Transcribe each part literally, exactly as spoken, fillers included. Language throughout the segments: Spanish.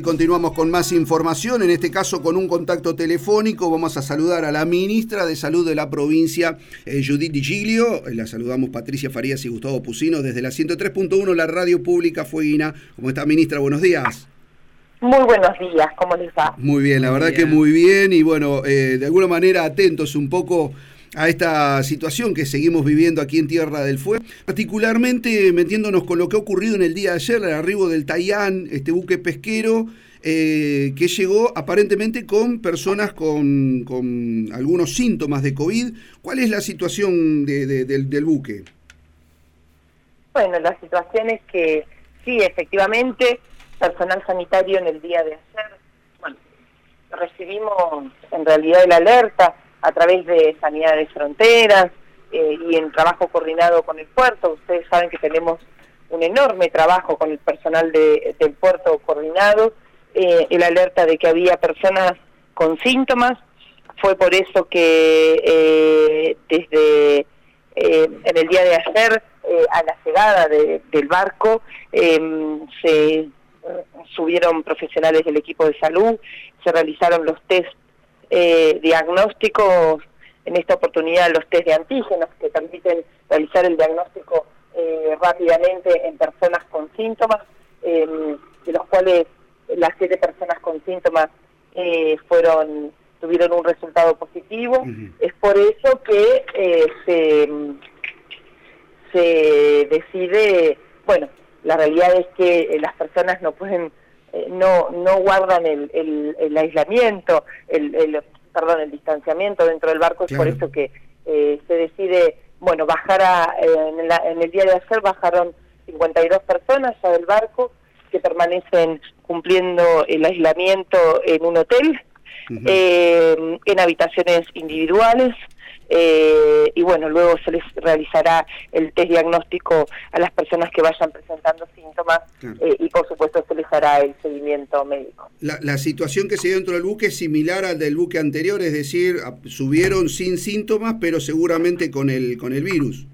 continuamos con más información, en este caso con un contacto telefónico. Vamos a saludar a la ministra de Salud de la provincia, eh, Judith Di Giglio. La saludamos Patricia Farías y Gustavo Pusino desde la ciento tres punto uno, la radio pública Fueguina. ¿Cómo está, ministra? Buenos días. Muy buenos días, ¿cómo les va? Muy bien, la verdad que muy bien y bueno, eh, de alguna manera atentos un poco a esta situación que seguimos viviendo aquí en Tierra del Fuego, particularmente metiéndonos con lo que ha ocurrido en el día de ayer, el arribo del Taián, este buque pesquero, eh, que llegó aparentemente con personas con, con algunos síntomas de COVID. ¿Cuál es la situación de, de, del, del buque? Bueno, la situación es que sí, efectivamente, personal sanitario en el día de ayer, bueno, recibimos en realidad el alerta a través de Sanidad de Fronteras eh, y en trabajo coordinado con el puerto. Ustedes saben que tenemos un enorme trabajo con el personal de, del puerto coordinado, eh, el alerta de que había personas con síntomas. Fue por eso que eh, desde eh, en el día de ayer, eh, a la llegada de, del barco, eh, se subieron profesionales del equipo de salud, se realizaron los test Eh, diagnósticos, en esta oportunidad los test de antígenos que permiten realizar el diagnóstico eh, rápidamente en personas con síntomas, eh, de los cuales las siete personas con síntomas eh, fueron tuvieron un resultado positivo. Uh-huh. Es por eso que eh, se, se decide, bueno, la realidad es que las personas no pueden no no guardan el, el, el aislamiento, el, el perdón, el distanciamiento dentro del barco. Claro. Es por eso que eh, se decide, bueno, bajar a, eh, en, la, en el día de ayer bajaron cincuenta y dos personas ya del barco que permanecen cumpliendo el aislamiento en un hotel, uh-huh. eh, en habitaciones individuales. Eh, y bueno, luego se les realizará el test diagnóstico a las personas que vayan presentando síntomas. Claro. eh, y por supuesto se les hará el seguimiento médico. La, la situación que se dio dentro del buque es similar al del buque anterior, es decir, subieron sin síntomas pero seguramente con el con el virus.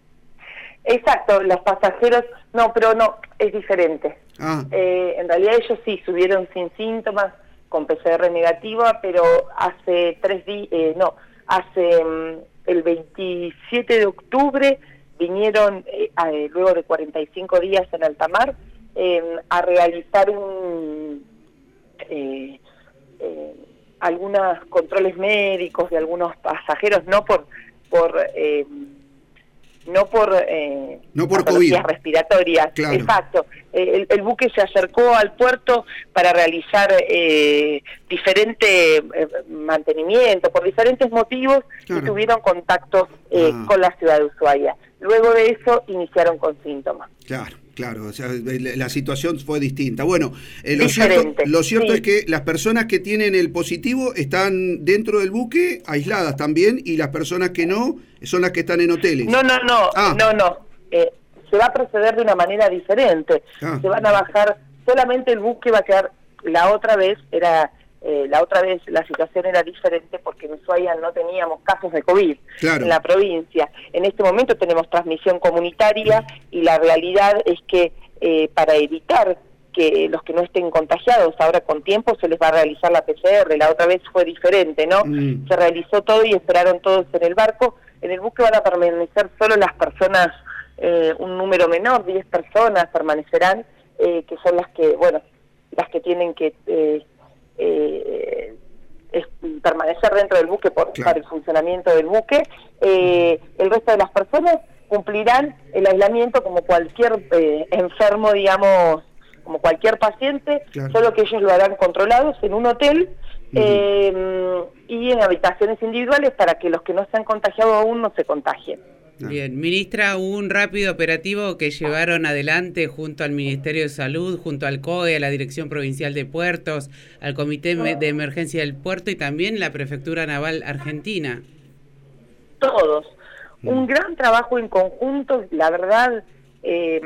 Exacto, los pasajeros, no, pero no, es diferente. Ah. Eh, en realidad ellos sí subieron sin síntomas, con P C R negativa, pero hace tres días, eh, no, hace um, el veintisiete de octubre vinieron, eh, a, luego de cuarenta y cinco días en alta mar, eh, a realizar un eh, eh, algunos controles médicos de algunos pasajeros, no por por eh, no por eh, no por COVID respiratorias. Claro. Exacto. El, el buque se acercó al puerto para realizar eh, diferente eh, mantenimiento por diferentes motivos. Claro. Y tuvieron contactos eh, ah. con la ciudad de Ushuaia. Luego de eso iniciaron con síntomas. Claro. Claro, o sea, la situación fue distinta. Bueno, eh, lo cierto, lo cierto sí. es que las personas que tienen el positivo están dentro del buque, aisladas también, y las personas que no son las que están en hoteles. No, no, no, ah. no, no. Eh, se va a proceder de una manera diferente. Ah. Se van a bajar, solamente el buque va a quedar, la otra vez era... Eh, la otra vez la situación era diferente porque en Ushuaia no teníamos casos de COVID claro. en la provincia. En este momento tenemos transmisión comunitaria y la realidad es que eh, para evitar que los que no estén contagiados ahora con tiempo se les va a realizar la P C R. La otra vez fue diferente, ¿no? Mm. Se realizó todo y esperaron todos en el barco. En el buque van a permanecer solo las personas, eh, un número menor, diez personas permanecerán, eh, que son las que, bueno, las que tienen que... Eh, Eh, es permanecer dentro del buque por, claro. para el funcionamiento del buque. Eh, el resto de las personas cumplirán el aislamiento como cualquier eh, enfermo, digamos, como cualquier paciente, claro. solo que ellos lo harán controlados en un hotel uh-huh. eh, y en habitaciones individuales para que los que no se han contagiado aún no se contagien. Bien, ministra, un rápido operativo que llevaron adelante junto al Ministerio de Salud, junto al C O E, a la Dirección Provincial de Puertos, al Comité de Emergencia del Puerto y también la Prefectura Naval Argentina. Todos. Mm. Un gran trabajo en conjunto, la verdad, eh,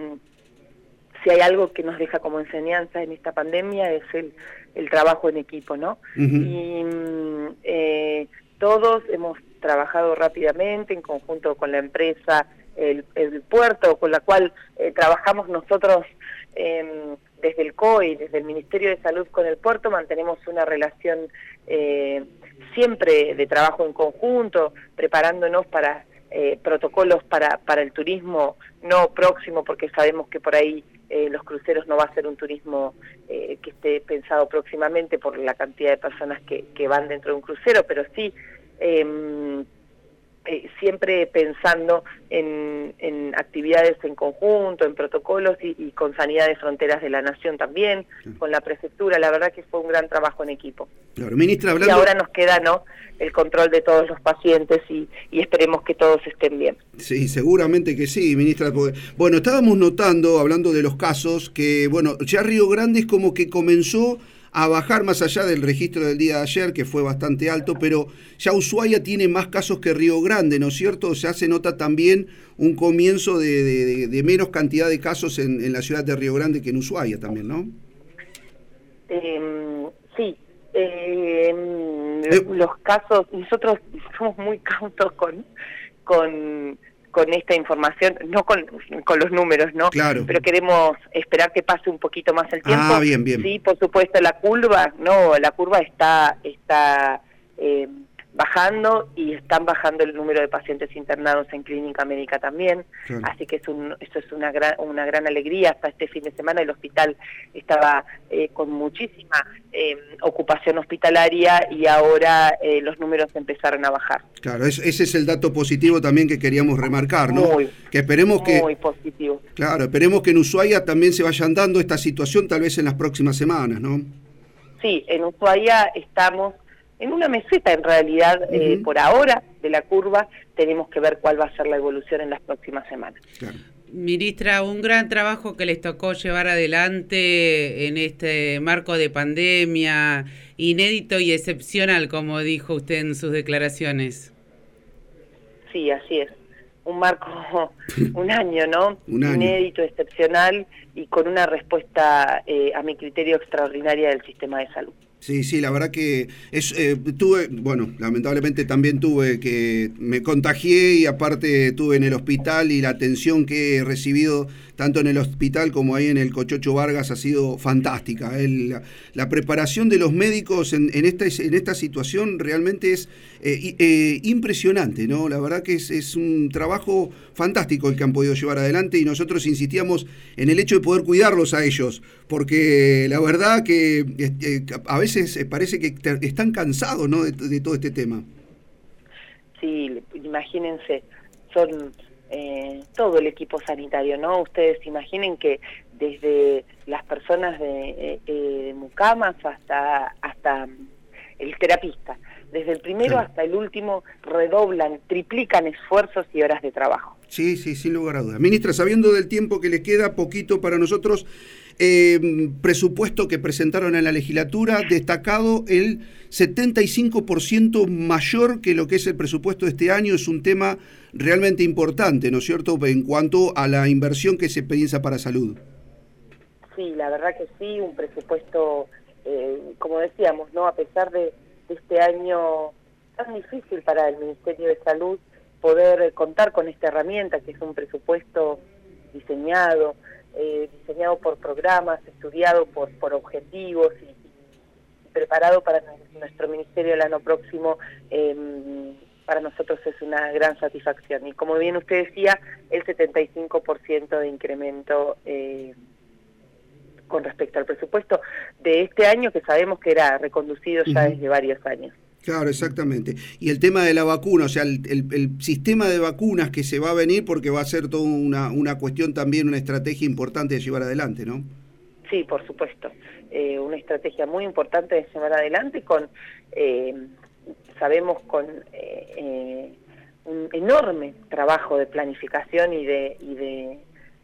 si hay algo que nos deja como enseñanza en esta pandemia es el, el trabajo en equipo, ¿no? Uh-huh. Y eh, todos hemos trabajado rápidamente en conjunto con la empresa, el, el puerto, con la cual eh, trabajamos nosotros eh, desde el C O E y desde el Ministerio de Salud con el puerto mantenemos una relación eh, siempre de trabajo en conjunto, preparándonos para eh, protocolos para, para el turismo no próximo, porque sabemos que por ahí eh, los cruceros no va a ser un turismo eh, que esté pensado próximamente por la cantidad de personas que, que van dentro de un crucero, pero sí eh, eh, siempre pensando en, en actividades en conjunto, en protocolos y, y con Sanidad de Fronteras de la Nación también, sí. Con la prefectura. La verdad que fue un gran trabajo en equipo. Claro, ministra, hablando... Y ahora nos queda, ¿no?, el control de todos los pacientes y, y esperemos que todos estén bien. Sí, seguramente que sí, ministra. Porque, bueno, estábamos notando, hablando de los casos, que, bueno, ya Río Grande es como que comenzó a bajar más allá del registro del día de ayer, que fue bastante alto, pero ya Ushuaia tiene más casos que Río Grande, ¿no es cierto? Ya se nota también un comienzo de, de, de menos cantidad de casos en, en la ciudad de Río Grande que en Ushuaia también, ¿no? Eh, sí. Eh, eh. Los casos, nosotros somos muy cautos con... con con esta información, no con, con los números, ¿no? Claro. Pero queremos esperar que pase un poquito más el tiempo. Ah, bien, bien. Sí, por supuesto, la curva, no, la curva está está eh, bajando y están bajando el número de pacientes internados en clínica médica también, claro. Así que es un, eso es una gran, una gran alegría. Hasta este fin de semana el hospital estaba eh, con muchísima eh, ocupación hospitalaria y ahora eh, los números empezaron a bajar. Claro, es, ese es el dato positivo también que queríamos remarcar, ¿no? Muy, que esperemos que muy positivo. Claro, esperemos que en Ushuaia también se vayan dando esta situación tal vez en las próximas semanas, ¿no? Sí, en Ushuaia estamos en una meseta en realidad, uh-huh. eh, por ahora, de la curva. Tenemos que ver cuál va a ser la evolución en las próximas semanas. Claro. Ministra, un gran trabajo que les tocó llevar adelante en este marco de pandemia, inédito y excepcional, como dijo usted en sus declaraciones. Sí, así es. Un marco, un año, ¿no? Un año. Inédito, excepcional y con una respuesta, eh, a mi criterio, extraordinaria del sistema de salud. Sí, sí, la verdad que es, eh, tuve, bueno, lamentablemente también tuve que, me contagié y aparte tuve en el hospital y la atención que he recibido tanto en el hospital como ahí en el Cochocho Vargas ha sido fantástica. El, la, la preparación de los médicos en, en, esta, en esta situación realmente es eh, eh, impresionante, ¿no? La verdad que es, es un trabajo fantástico el que han podido llevar adelante y nosotros insistíamos en el hecho de poder cuidarlos a ellos, porque la verdad que eh, a veces parece que están cansados, ¿no?, de, de todo este tema. Sí, imagínense, son eh, todo el equipo sanitario, ¿no? Ustedes imaginen que desde las personas de, eh, de mucamas hasta, hasta el terapista, desde el primero claro. hasta el último, redoblan, triplican esfuerzos y horas de trabajo. Sí, sí, sin lugar a dudas. Ministra, sabiendo del tiempo que le queda, poquito para nosotros, eh, presupuesto que presentaron en la legislatura, destacado el setenta y cinco por ciento mayor que lo que es el presupuesto de este año, es un tema realmente importante, ¿no es cierto?, en cuanto a la inversión que se piensa para salud. Sí, la verdad que sí, un presupuesto, eh, como decíamos, ¿no?, a pesar de, de este año tan difícil para el Ministerio de Salud, poder contar con esta herramienta que es un presupuesto diseñado, eh, diseñado por programas, estudiado por, por objetivos y, y preparado para nuestro ministerio el año próximo, eh, para nosotros es una gran satisfacción. Y como bien usted decía, el setenta y cinco por ciento de incremento eh, con respecto al presupuesto de este año, que sabemos que era reconducido ya uh-huh. desde varios años. Claro, exactamente. Y el tema de la vacuna, o sea, el, el, el sistema de vacunas que se va a venir, porque va a ser toda una, una cuestión también, una estrategia importante de llevar adelante, ¿no? Sí, por supuesto. Eh, una estrategia muy importante de llevar adelante con, eh, sabemos, con eh, eh, un enorme trabajo de planificación y de, y de,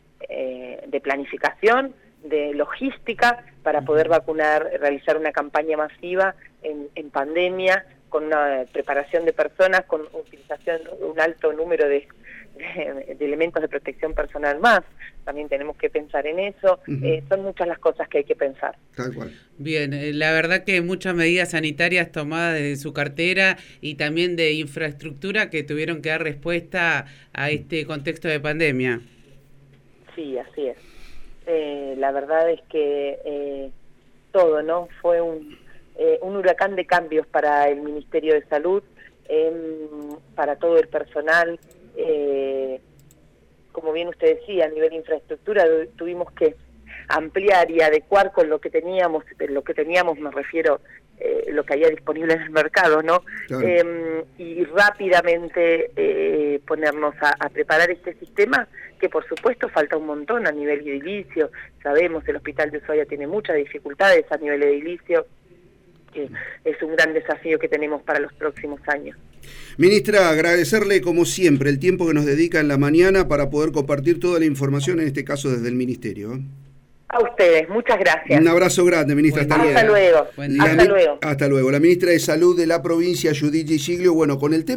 eh, de planificación, de logística, para poder vacunar, realizar una campaña masiva en, en pandemia, con una preparación de personas, con utilización de un alto número de, de, de elementos de protección personal más. También tenemos que pensar en eso. Uh-huh. Eh, son muchas las cosas que hay que pensar. Tal cual. Bien, eh, la verdad que muchas medidas sanitarias tomadas desde su cartera y también de infraestructura que tuvieron que dar respuesta a este contexto de pandemia. Sí, así es. eh, la verdad es que eh, todo, ¿no? Fue un, eh, un huracán de cambios para el Ministerio de Salud, eh, para todo el personal. Eh, como bien usted decía, a nivel de infraestructura tuvimos que ampliar y adecuar con lo que teníamos, lo que teníamos me refiero eh, lo que había disponible en el mercado, ¿no? Claro. Eh, y rápidamente eh, ponernos a, a preparar este sistema, que por supuesto falta un montón a nivel edilicio. Sabemos, el Hospital de Ushuaia tiene muchas dificultades a nivel edilicio, que es un gran desafío que tenemos para los próximos años. Ministra, agradecerle como siempre el tiempo que nos dedica en la mañana para poder compartir toda la información, en este caso desde el Ministerio. ¿eh? A ustedes, muchas gracias. Un abrazo grande, ministra. Hasta, hasta luego. Hasta luego. Hasta luego. La ministra de Salud de la provincia, Judith Giglio, bueno, con el tema